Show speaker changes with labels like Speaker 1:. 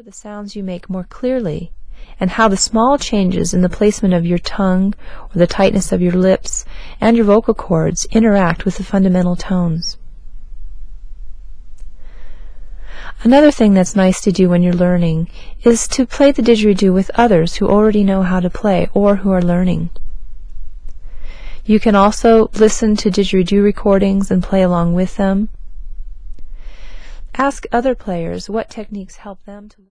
Speaker 1: hear the sounds you make more clearly, and how the small changes in the placement of your tongue or the tightness of your lips and your vocal cords interact with the fundamental tones. Another thing that's nice to do when you're learning is to play the didgeridoo with others who already know how to play or who are learning. You can also listen to didgeridoo recordings and play along with them. Ask other players what techniques help them to